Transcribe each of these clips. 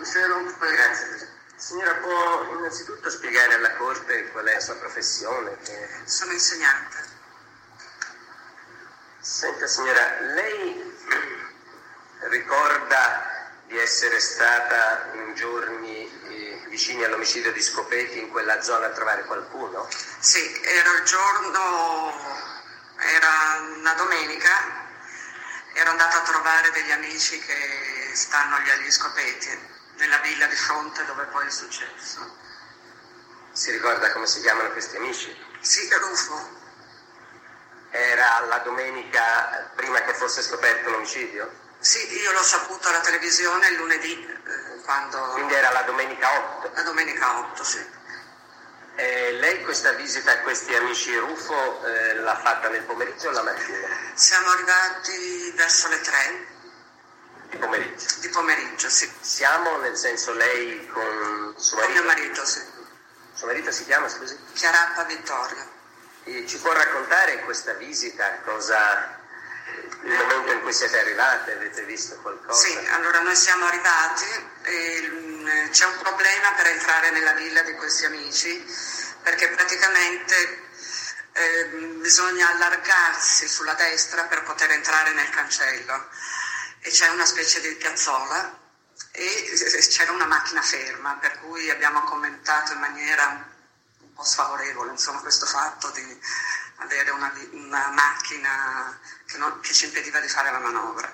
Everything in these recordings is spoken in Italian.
Grazie. Signora, può innanzitutto spiegare alla Corte qual è la sua professione? Sono insegnante. Senta signora, lei ricorda di essere stata in giorni vicini all'omicidio di Scopeti in quella zona a trovare qualcuno? Sì, era una domenica, ero andata a trovare degli amici che stanno lì agli Scopeti, nella villa di fronte dove poi è successo. Si ricorda come si chiamano questi amici? Sì, Rufo. Era la domenica prima che fosse scoperto l'omicidio? Sì, io l'ho saputo alla televisione il lunedì, quando... Quindi era la domenica 8? La domenica 8, sì. Lei questa visita a questi amici Rufo l'ha fatta nel pomeriggio o la mattina? Siamo arrivati verso le 3. Di pomeriggio? Di pomeriggio, sì. Siamo, nel senso lei con suo marito? Con mio marito, sì. Suo marito si chiama, scusi? Chiarappa Vittorio. E ci può raccontare questa visita, il momento in cui siete arrivate, avete visto qualcosa? Sì, allora noi siamo arrivati e c'è un problema per entrare nella villa di questi amici, perché praticamente bisogna allargarsi sulla destra per poter entrare nel cancello e c'è una specie di piazzola e c'era una macchina ferma, per cui abbiamo commentato in maniera un po' sfavorevole, insomma, questo fatto di avere una macchina che ci impediva di fare la manovra.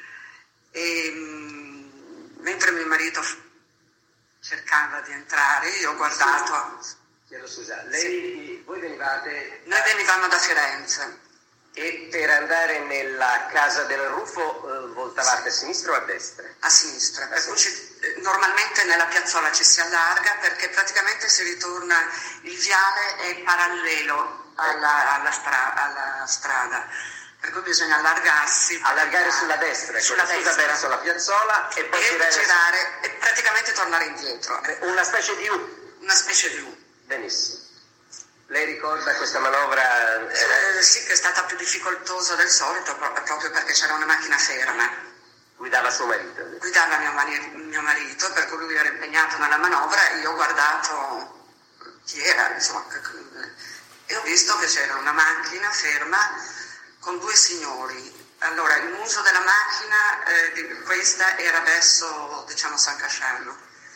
E mentre mio marito cercava di entrare, io ho guardato... Chiedo scusa, voi venivate... Noi venivamo da Firenze. E per andare nella casa del Rufo voltavate a sinistra o a destra? A sinistra, per cui normalmente nella piazzola ci si allarga perché praticamente si ritorna, il viale è parallelo alla strada, per cui bisogna allargarsi. Allargare sulla destra, verso la piazzola e poi girare e praticamente tornare indietro. Una specie di U? Una specie di U. Benissimo. Lei ricorda questa manovra? Sì, che è stata più difficoltosa del solito proprio perché c'era una macchina ferma. Guidava suo marito? Guidava mio marito, per cui lui era impegnato nella manovra e io ho guardato chi era, insomma, e ho visto che c'era una macchina ferma con due signori. Allora, il muso della macchina, questa era verso, diciamo, San Casciano.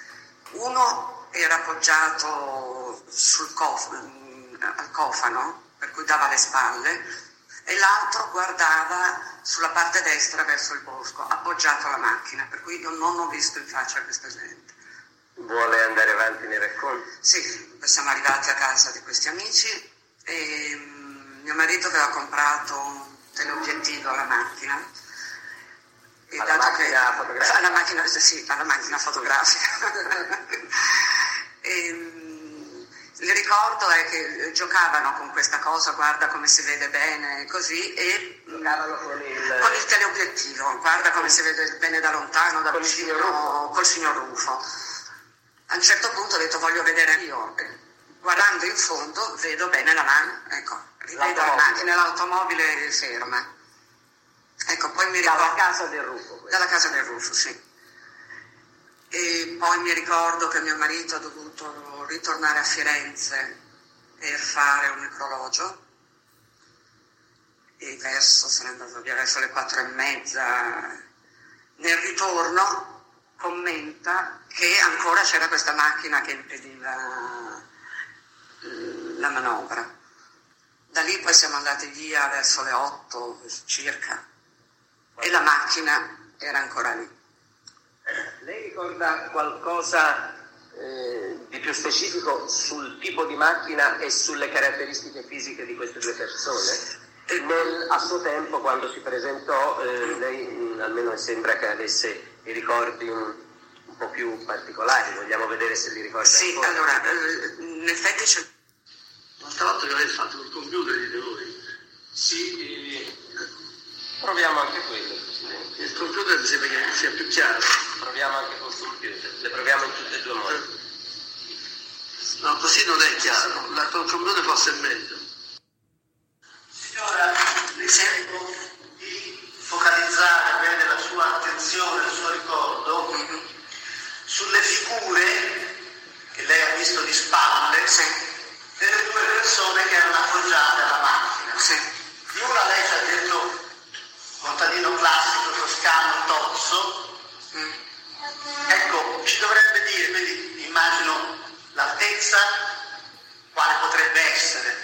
Uno era appoggiato al cofano, per cui dava le spalle, e l'altro guardava sulla parte destra verso il bosco, appoggiato alla macchina, per cui io non ho visto in faccia questa gente. Vuole andare avanti nei racconti? Sì, poi siamo arrivati a casa di questi amici e mio marito aveva comprato un teleobiettivo alla macchina. E alla macchina fotografica? Alla macchina fotografica. Il ricordo è che giocavano con questa cosa, guarda come si vede bene, così, e giocavano con il teleobiettivo, guarda come si vede bene da lontano, da vicino, col signor Rufo. A un certo punto ho detto voglio vedere io, guardando in fondo vedo bene la mano, ecco, rivedo la macchina, l'automobile ferma. Ecco, poi mi ricordo... Dalla casa del Rufo? Dalla casa del Rufo, sì. E poi mi ricordo che mio marito ha dovuto ritornare a Firenze per fare un necrologio e se n'è andato via verso le 4:30. Nel ritorno commenta che ancora c'era questa macchina che impediva la manovra. Da lì poi siamo andati via verso le 8 circa e la macchina era ancora lì. Lei ricorda qualcosa di più specifico sul tipo di macchina e sulle caratteristiche fisiche di queste due persone? A suo tempo, quando si presentò, lei almeno sembra che avesse i ricordi un po' più particolari. Vogliamo vedere se li ricorda ancora. Allora, in effetti c'è... L'altra volta che avete fatto col computer, dite voi? Sì, proviamo anche quello, Presidente. Il computer mi sembra che sia più chiaro. Proviamo anche col computer, le proviamo in tutti e due modi. No, così non è chiaro, col computer forse è meglio. Signora, le chiedo di focalizzare bene la sua attenzione, il suo ricordo, sulle figure che lei ha visto di spalle, delle due persone che erano appoggiate alla macchina. Di una lei ci ha detto contadino classico toscano tozzo. Ecco, ci dovrebbe dire, quindi immagino l'altezza, quale potrebbe essere.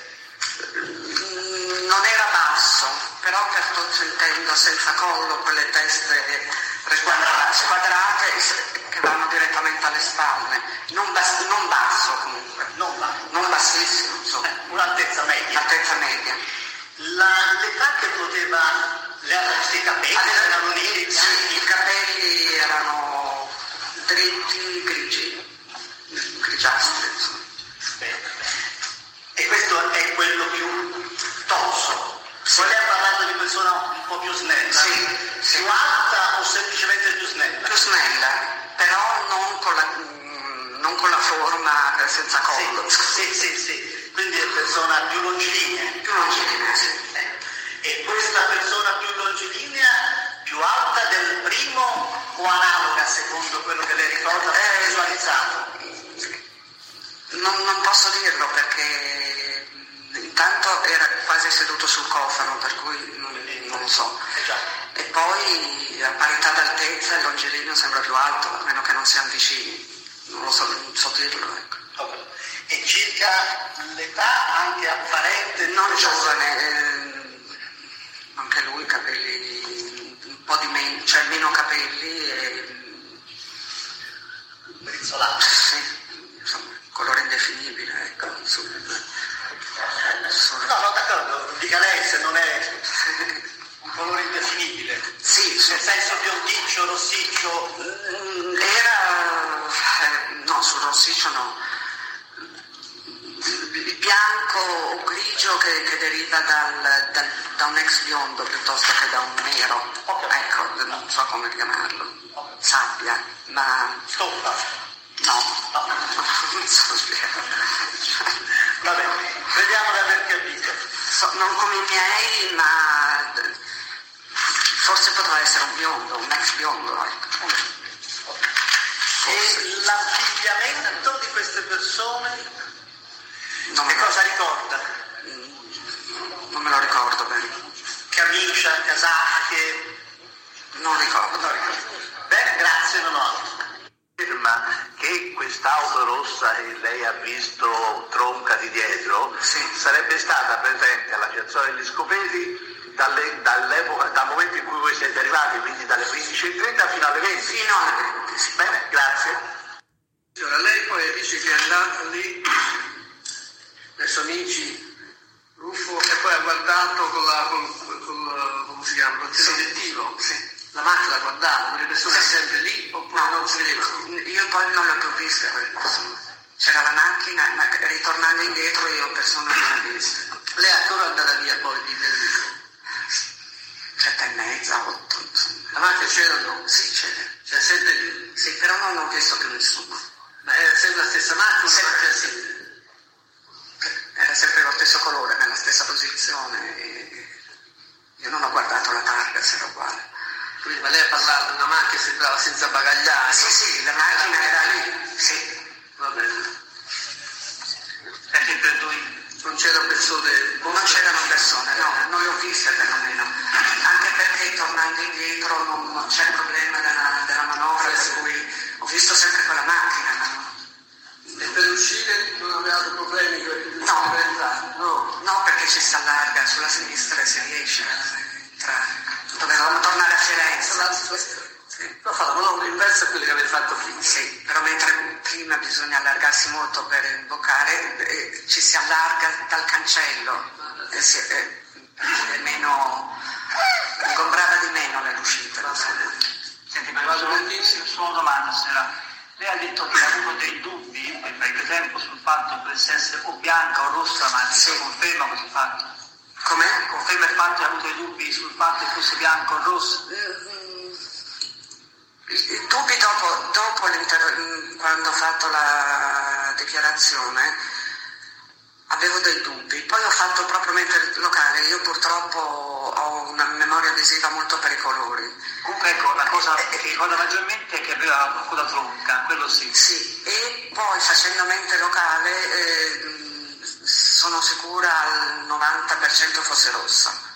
Non era basso, però per tozzo intendo senza collo, quelle teste squadrate che vanno direttamente alle spalle, non basso comunque, non bassissimo, insomma. Un'altezza media. Altezza media. L'età che poteva, le aveva questi capelli, erano neri, sì, i capelli erano dritti, grigiastri, insomma. E questo è quello più tozzo. Poi lei ha parlato di persona un po' più snella. Sì. Più alta o semplicemente più snella? Più snella, però non con la forma senza collo. Sì. Quindi è persona più longilinea. Più longilinea, sì. E questa persona più longilinea, più alta del primo o analoga secondo quello che lei ricorda, visualizzato? Non posso dirlo perché intanto era quasi seduto sul cofano, per cui non lo so. E poi a parità d'altezza il longilineo sembra più alto, a meno che non siano vicini. Non so dirlo, ecco. E circa l'età anche apparente? Non giovane, anche lui capelli un po' di meno, cioè meno capelli e brizzolato. Sì, insomma, colore indefinibile, ecco. No, d'accordo, dica lei se non è un colore indefinibile. Sì, nel senso biondiccio, rossiccio. No, sul rossiccio no. Il bianco o grigio che deriva da un ex biondo piuttosto che da un nero. Ecco, non so come chiamarlo. Sabbia, ma... Stoppa. No, non so spiegare. Va bene, vediamo di aver capito. Non come i miei, ma forse poteva essere un biondo, un ex biondo, ecco. E l'abbigliamento di queste persone? Che cosa ricorda? Non me lo ricordo bene. Camicia, casacche? Non ricordo. Bene, grazie, non ho altro. Afferma che quest'auto rossa che lei ha visto tronca di dietro sarebbe stata presente alla piazzola degli Scopeti dal momento in cui voi siete arrivati, quindi dalle 15:30 fino alle 20. Fino alle 20. Bene, grazie. Allora, lei poi dice che è andata lì verso amici, Ruffo, e poi ha guardato come si chiama, col teleobiettivo. La macchina guardava, le persone sempre lì oppure non si vedevano? Io poi non le ho più viste quelle persone. C'era la macchina, ma ritornando indietro io persone non le ho viste. Lei è ancora andata via poi di Bellico? 7:30, 8, insomma. La macchina c'era o no? Sì, c'era. C'è sempre lì? Sì, però non ho visto più nessuno. Ma era sempre la stessa macchina? Sempre sì. Era sempre lo stesso colore, nella stessa posizione. Io non ho guardato la targa se era uguale. Quindi, ma lei ha parlato di una macchina che sembrava senza bagagliari? Sì, la macchina era lì. Sì. Va bene. Perché per lui non c'erano persone? Non c'erano persone, no, non le ho viste perlomeno. Anche perché tornando indietro non c'è il problema della manovra, per cui ho visto sempre quella macchina. E per uscire non aveva avuto problemi con No, perché ci si allarga sulla sinistra e si riesce a entrare. Dovevamo tornare a Firenze. Sì. Però fa la manovra inversa a quello che aveva fatto prima. Sì, però mentre prima bisogna allargarsi molto per imboccare, ci si allarga dal cancello, è meno, ingombrava di meno nell'uscita. Senti, ma solo domanda, signora. Lei ha detto che ha avuto dei dubbi, per esempio, sul fatto che potesse essere o bianca o rossa, ma si conferma questo fatto? Com'è? Conferma il fatto che ha avuto dei dubbi sul fatto che fosse bianca o rossa? I dubbi dopo quando ho fatto la dichiarazione, avevo dei dubbi, poi ho fatto proprio mente locale, io purtroppo ho una memoria visiva molto per i colori. Comunque ecco, la cosa che ricorda maggiormente è che aveva una coda tronca, quello sì. Sì, e poi facendo mente locale sono sicura al 90% fosse rossa.